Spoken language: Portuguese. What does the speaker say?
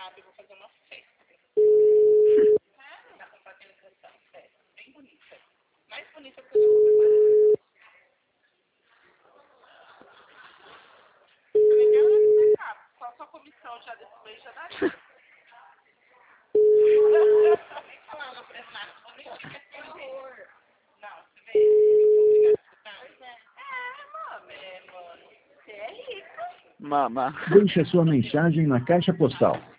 mercado e vou fazer uma festa. Dá pra fazer uma festa bem bonita. Mais bonita que eu já vou preparar. Também quero mercado. Só a sua comissão já desse mês já daria. Falando pra nada, vou nem te responder. Não, você vê, eu sou obrigada a escutar. Mano. Você é rica. Mama. Deixe a sua mensagem na caixa postal